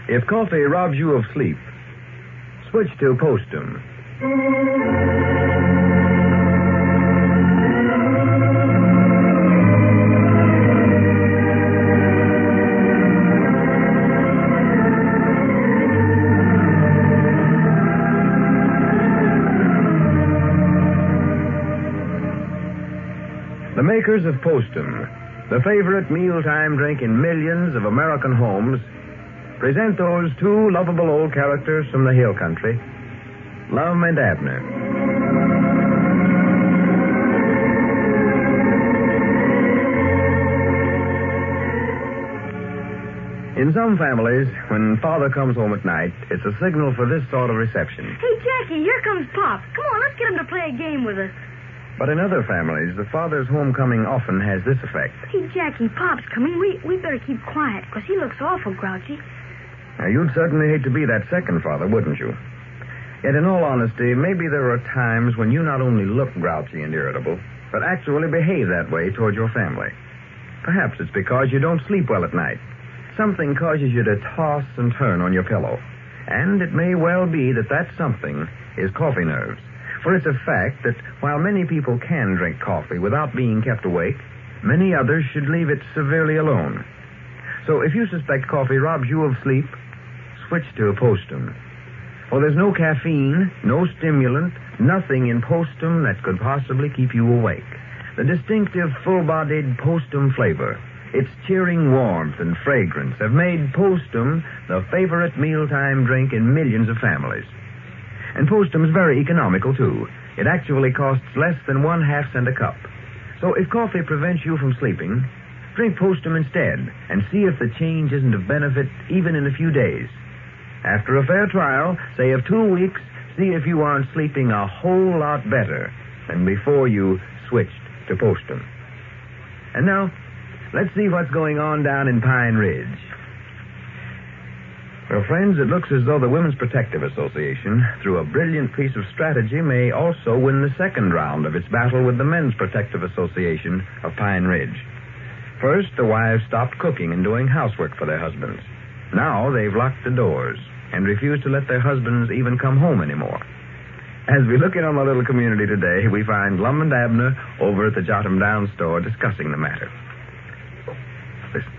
If coffee robs you of sleep, switch to Postum. The makers of Postum, the favorite mealtime drink in millions of American homes, present those two lovable old characters from the hill country, Lum and Abner. In some families, when father comes home at night, it's a signal for this sort of reception. Hey, Jackie, here comes Pop. Come on, let's get him to play a game with us. But in other families, the father's homecoming often has this effect. Hey, Jackie, Pop's coming. We better keep quiet, because he looks awful grouchy. Now, you'd certainly hate to be that second father, wouldn't you? Yet, in all honesty, maybe there are times when you not only look grouchy and irritable, but actually behave that way toward your family. Perhaps it's because you don't sleep well at night. Something causes you to toss and turn on your pillow. And it may well be that that something is coffee nerves. For it's a fact that while many people can drink coffee without being kept awake, many others should leave it severely alone. So if you suspect coffee robs you of sleep, switch to a Postum. For there's no caffeine, no stimulant, nothing in Postum that could possibly keep you awake. The distinctive full-bodied Postum flavor, its cheering warmth and fragrance have made Postum the favorite mealtime drink in millions of families. And Postum's very economical, too. It actually costs less than 1/2 cent a cup. So if coffee prevents you from sleeping, drink Postum instead and see if the change isn't of benefit even in a few days. After a fair trial, say of 2 weeks, see if you aren't sleeping a whole lot better than before you switched to Postum. And now, let's see what's going on down in Pine Ridge. Well, friends, it looks as though the Women's Protective Association, through a brilliant piece of strategy, may also win the second round of its battle with the Men's Protective Association of Pine Ridge. First, the wives stopped cooking and doing housework for their husbands. Now they've locked the doors and refuse to let their husbands even come home anymore. As we look in on the little community today, we find Lum and Abner over at the Jotham Down store discussing the matter. Listen.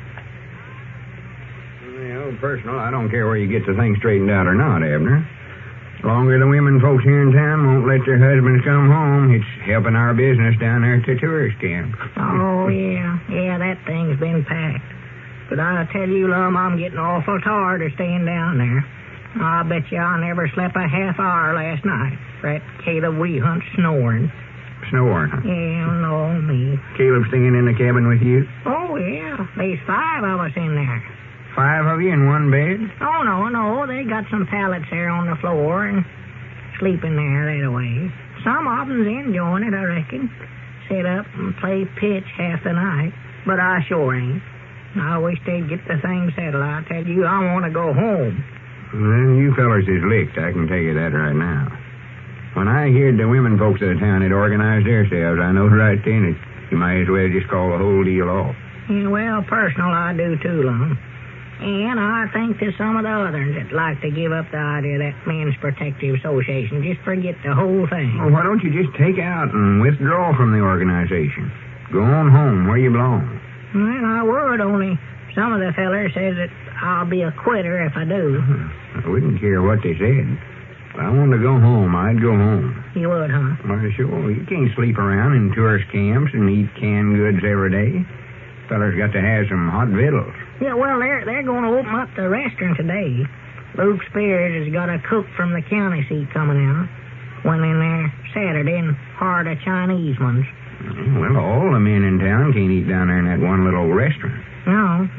Well, personal, I don't care where you get the thing straightened out or not, Abner. As long as the women folks here in town won't let their husbands come home, it's helping our business down there at the tourist camp. Oh, yeah. Yeah, that thing's been packed. But I tell you, Lum, I'm getting awful tired of staying down there. I bet you I never slept a half hour last night. That Caleb Wehunt snoring. Snoring, huh? Yeah, no, me. Caleb staying in the cabin with you? Oh, yeah. There's 5 of us in there. 5 of you in one bed? Oh, no. They got some pallets there on the floor and sleeping there that way. Some of them's enjoying it, I reckon. Sit up and play pitch half the night. But I sure ain't. I wish they'd get the thing settled. I tell you, I want to go home. Well, you fellers is licked, I can tell you that right now. When I heard the women folks of the town had organized themselves, I knowed right then that you might as well just call the whole deal off. Yeah, well, personal, I do too, Lum. And I think there's some of the others that like to give up the idea of that Men's Protective Association. Just forget the whole thing. Well, why don't you just take out and withdraw from the organization? Go on home where you belong. Well, I would, only some of the fellers says that I'll be a quitter if I do. I wouldn't care what they said. If I wanted to go home, I'd go home. You would, huh? Well, sure. You can't sleep around in tourist camps and eat canned goods every day. Fellers got to have some hot victuals. Yeah, well, they're going to open up the restaurant today. Luke Spears has got a cook from the county seat coming out. Went in there Saturday and hired a Chinese ones. Well, all the men in town can't eat down there in that one little restaurant. No.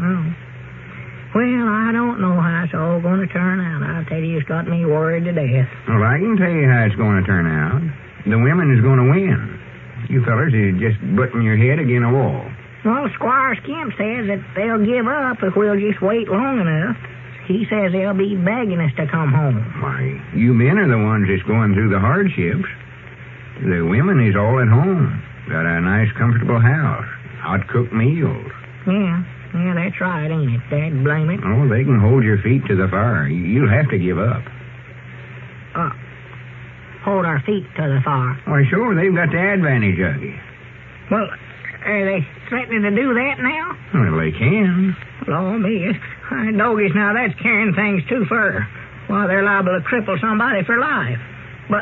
Well, I don't know how it's all going to turn out. I tell you, it's got me worried to death. Well, I can tell you how it's going to turn out. The women is going to win. You fellers is just butting your head against a wall. Well, Squire Skimp says that they'll give up if we'll just wait long enough. He says they'll be begging us to come home. Why, you men are the ones that's going through the hardships. The women is all at home. Got a nice, comfortable house. Hot-cooked meals. Yeah. Yeah, that's right, ain't it? Dad, blame it. Oh, they can hold your feet to the fire. You'll have to give up. Hold our feet to the fire. Why, sure, they've got the advantage of you. Well, are they threatening to do that now? Well, they can. Lord me, doggies, now that's carrying things too far. Why, they're liable to cripple somebody for life. But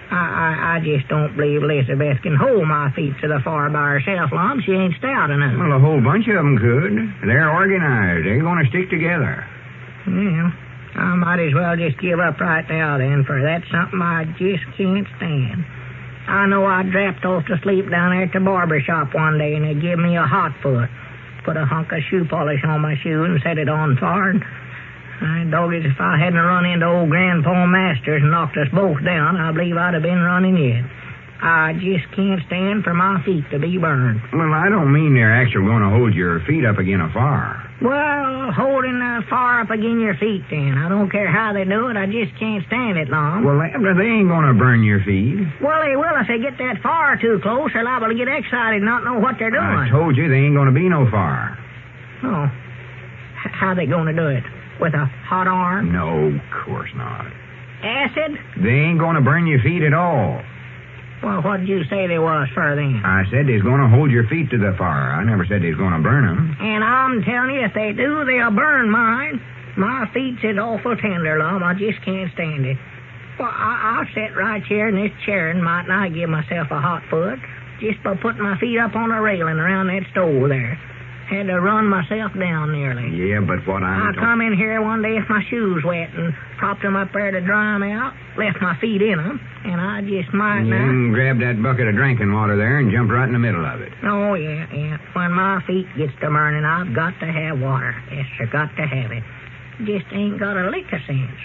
I just don't believe Elizabeth can hold my feet to the fire by herself, Lom. She ain't stout enough. Well, a whole bunch of them could. They're organized. They're going to stick together. Yeah, I might as well just give up right now, then, for that's something I just can't stand. I know I dropped off to sleep down there at the barber shop one day, and they give me a hot foot. Put a hunk of shoe polish on my shoe and set it on fire. Doggies, if I hadn't run into old Grandpa Masters and knocked us both down, I believe I'd have been running yet. I just can't stand for my feet to be burned. Well, I don't mean they're actually going to hold your feet up against a fire. Well, holding the fire up against your feet, then. I don't care how they do it. I just can't stand it long. Well, they ain't going to burn your feet. Well, they will if they get that fire too close. They're liable to get excited and not know what they're doing. I told you there ain't going to be no fire. Oh. How they going to do it? With a hot iron? No, of course not. Acid? They ain't going to burn your feet at all. Well, what did you say they was for then? I said they's going to hold your feet to the fire. I never said they's going to burn them. And I'm telling you, if they do, they'll burn mine. My feet's is awful tender, Lum. I just can't stand it. Well, I'll sit right here in this chair and mightn't I give myself a hot foot just by putting my feet up on a railing around that stove there. Had to run myself down nearly. Yeah, but what I come in here one day with my shoes wet and propped them up there to dry them out, left my feet in them, and I just might not... You grabbed that bucket of drinking water there and jumped right in the middle of it. Oh, yeah. When my feet gets to burning, I've got to have water. Yes, sir, got to have it. Just ain't got a lick of sense.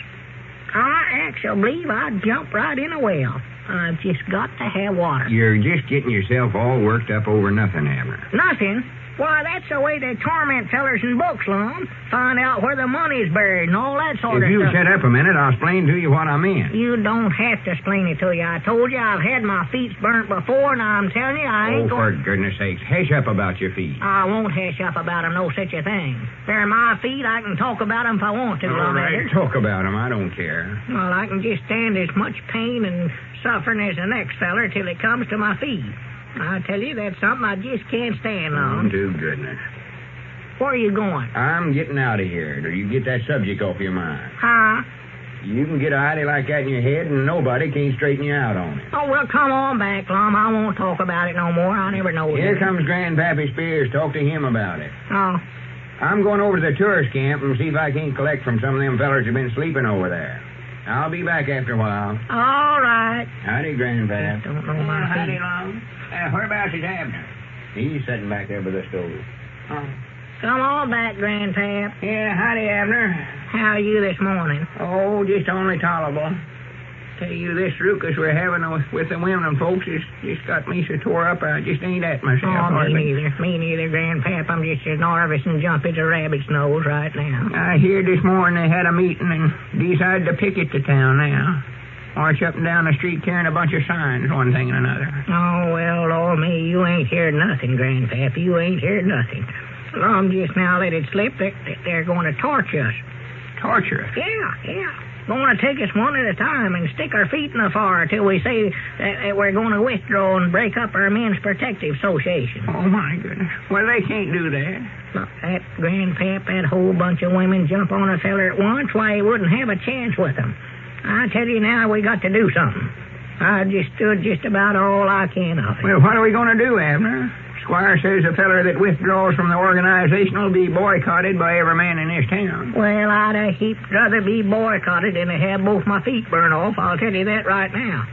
I actually believe I'd jump right in a well. I've just got to have water. You're just getting yourself all worked up over nothing, Abner. Nothing? Why, that's the way they torment fellers in books, Lum. Find out where the money's buried and all that sort of stuff. If you shut up a minute, I'll explain to you what I mean. You don't have to explain it to you. I told you I've had my feet burnt before, and I'm telling you I ain't for goodness sakes, hush up about your feet. I won't hush up about them, no such a thing. They're my feet. I can talk about them if I want to, All right, talk about them. I don't care. Well, I can just stand as much pain and suffering as the next feller till it comes to my feet. I tell you, that's something I just can't stand on. Oh, to goodness. Where are you going? I'm getting out of here. Do you get that subject off your mind? Huh? You can get a idea like that in your head, and nobody can straighten you out on it. Oh, well, come on back, Lum. I won't talk about it no more. I never know. Here comes Grandpappy Spears. Talk to him about it. Oh. I'm going over to the tourist camp and see if I can't collect from some of them fellers who've been sleeping over there. I'll be back after a while. All right. Howdy, Grandpa. Just don't know my howdy, feet. Long. Whereabouts is Abner? He's sitting back there by the stove. Oh. Come on back, Grandpap. Yeah, howdy, Abner. How are you this morning? Oh, just only tolerable. Tell you, this ruckus we're having with the women folks has just got me so tore up I just ain't at myself. Oh, me neither, Grandpap. I'm just as nervous and jumpy as a rabbit's nose right now. I hear this morning they had a meeting and decided to picket the town now. March up and down the street carrying a bunch of signs, one thing and another. Oh, well, Lord me, you ain't heard nothing, Grandpap. You ain't heard nothing. Lum just now let it slip that they're going to torture us. Torture us? Yeah. Going to take us one at a time and stick our feet in the fire till we say that we're going to withdraw and break up our Men's Protective Association. Oh, my goodness. Well, they can't do that. Look, that Grandpap, that whole bunch of women jump on a feller at once, why, he wouldn't have a chance with them. I tell you now, we got to do something. I just stood just about all I can of it. Well, what are we going to do, Abner? Squire says a feller that withdraws from the organization will be boycotted by every man in this town. Well, I'd a heap rather be boycotted than to have both my feet burn off. I'll tell you that right now.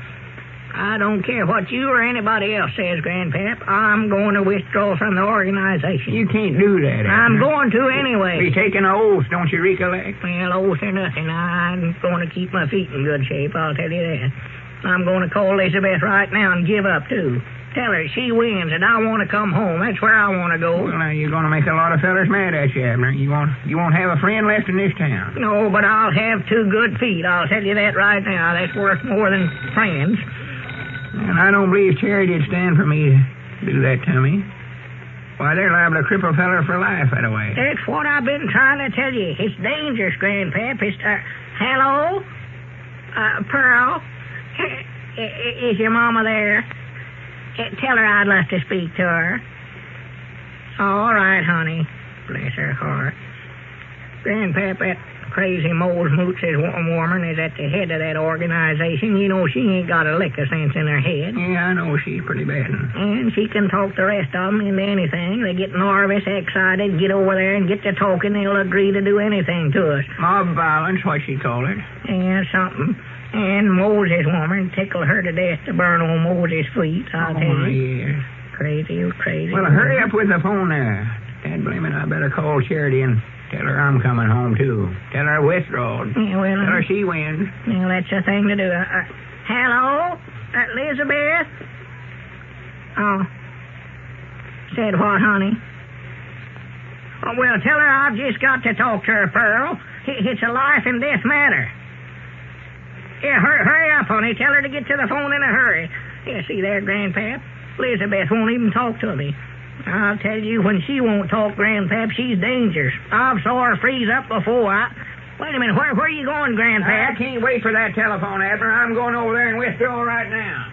I don't care what you or anybody else says, Grandpap. I'm going to withdraw from the organization. You can't do that, Abner. I'm going to anyway. Be taking an oath, don't you recollect? Well, oath or nothing. I'm going to keep my feet in good shape, I'll tell you that. I'm going to call Elizabeth right now and give up, too. Tell her she wins and I want to come home. That's where I want to go. Well, now, you're going to make a lot of fellers mad at you, Abner. You won't have a friend left in this town. No, but I'll have 2 good feet. I'll tell you that right now. That's worth more than friends. And I don't believe charity'd stand for me to do that to me. Why, they're liable to cripple a feller for life that way. That's what I've been trying to tell you. It's dangerous, Grandpap. It's, hello? Pearl? Is your mama there? Tell her I'd love to speak to her. All right, honey. Bless her heart. Grandpap, that crazy Mose Mooch's woman is at the head of that organization. You know, she ain't got a lick of sense in her head. Yeah, I know she's pretty bad. And she can talk the rest of them into anything. They get nervous, excited, get over there and get to talking. They'll agree to do anything to us. Mob violence, what she called it. Yeah, something. And Moses' woman tickled her to death to burn on Moses' feet, I'll tell you. Yeah. Crazy. Well, hurry up with the phone there. Dad blaming, I better call Charity and tell her I'm coming home, too. Tell her I withdrawed. Yeah, well, tell her she wins. Well, that's the thing to do. Hello? Elizabeth? Oh. Said what, honey? Oh, well, tell her I've just got to talk to her, Pearl. It's a life and death matter. Yeah, hurry up, honey. Tell her to get to the phone in a hurry. Yeah, see there, Grandpap? Elizabeth won't even talk to me. I'll tell you, when she won't talk, Grandpap, she's dangerous. I've saw her freeze up before. Wait a minute, where are you going, Grandpap? I can't wait for that telephone, Abner. I'm going over there and withdraw right now.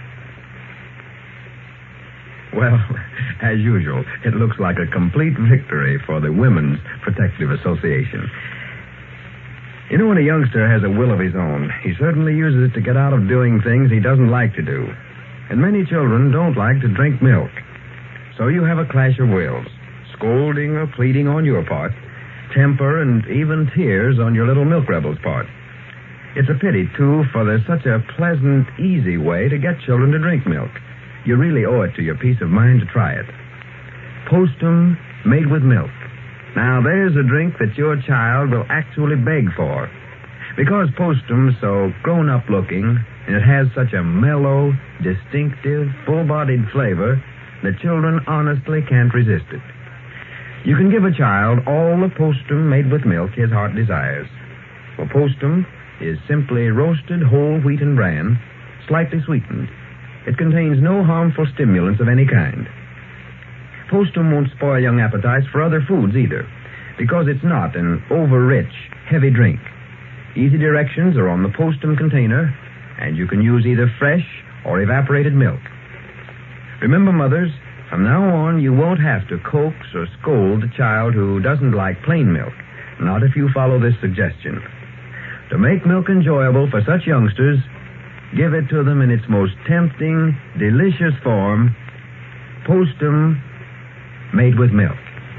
Well, as usual, it looks like a complete victory for the Women's Protective Association. You know, when a youngster has a will of his own, he certainly uses it to get out of doing things he doesn't like to do. And many children don't like to drink milk. So you have a clash of wills, scolding or pleading on your part, temper and even tears on your little milk rebel's part. It's a pity, too, for there's such a pleasant, easy way to get children to drink milk. You really owe it to your peace of mind to try it. Postum made with milk. Now, there's a drink that your child will actually beg for. Because Postum's so grown-up looking, and it has such a mellow, distinctive, full-bodied flavor, the children honestly can't resist it. You can give a child all the Postum made with milk his heart desires. For Postum is simply roasted whole wheat and bran, slightly sweetened. It contains no harmful stimulants of any kind. Postum won't spoil young appetites for other foods either, because it's not an over-rich, heavy drink. Easy directions are on the Postum container, and you can use either fresh or evaporated milk. Remember, mothers, from now on you won't have to coax or scold a child who doesn't like plain milk, not if you follow this suggestion. To make milk enjoyable for such youngsters, give it to them in its most tempting, delicious form, Postum made with milk.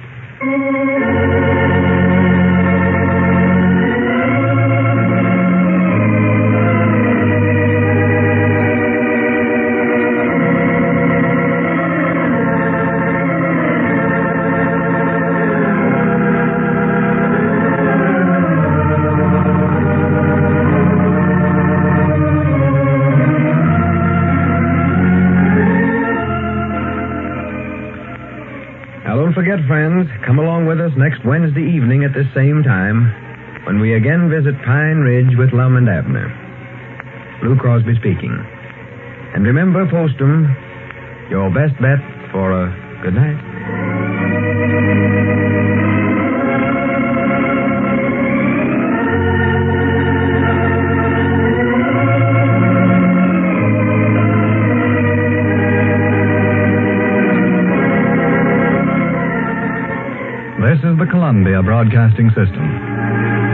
Forget, friends, come along with us next Wednesday evening at the same time when we again visit Pine Ridge with Lum and Abner. Lou Crosby speaking. And remember, Postum, your best bet for a good night. This is the Columbia Broadcasting System.